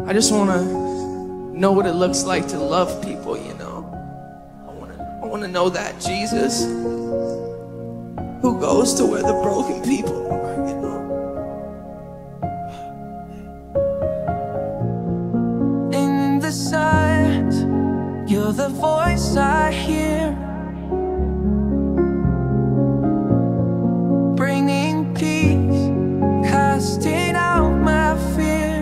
I just want to know what it looks like to love people, you know. I want to know that Jesus who goes to where the broken people are, you know. In the silence, you're the voice I hear, bringing peace, casting out my fear.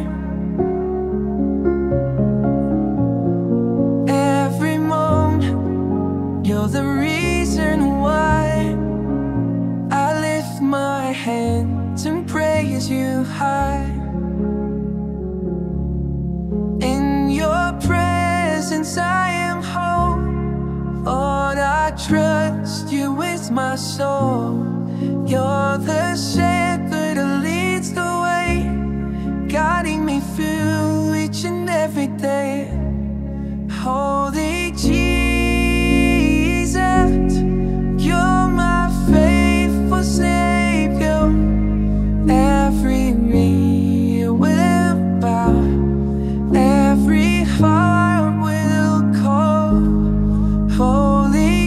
Every moment, you're the reason why I lift my hands and praise you high. In your presence I am home. Lord, I trust you with my soul. You're the shepherd who leads the way, guiding me through each and every day. Holy Jesus, you're my faithful Savior. Every knee will bow, every heart will call. Holy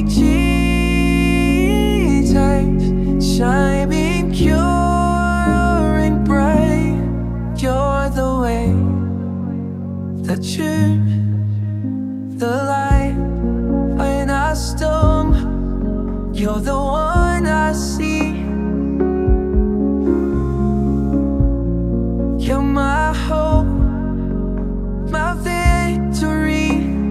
Jesus, shining pure and bright. You're the way, the truth, the light. When I stumble, you're the one I see. You're my hope, my victory.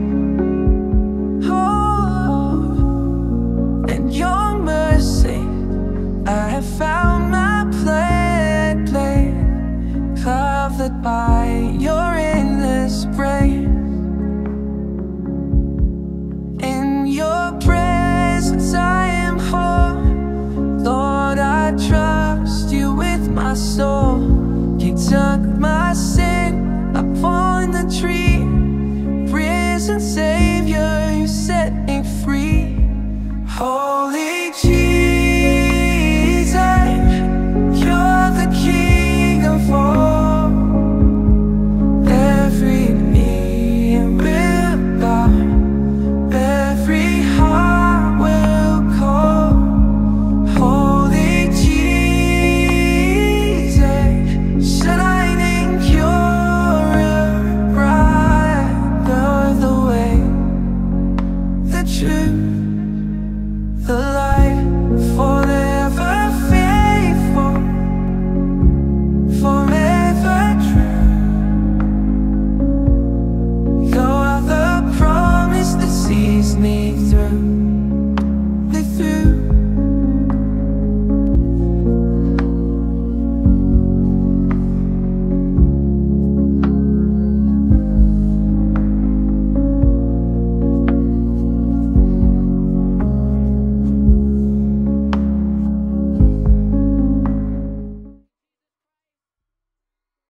Oh, and your mercy, I have found my place, covered by your endless grace. In your presence I am whole. Lord, I trust you with my soul. You took my sin upon the tree, risen Savior, you set me free. Holy Jesus, you're the King of all. Every knee will bow, every heart will call. Holy Jesus, shining pure and bright. You're the way, the truth, the light, forever faithful, forever true. You are the promise that sees me through.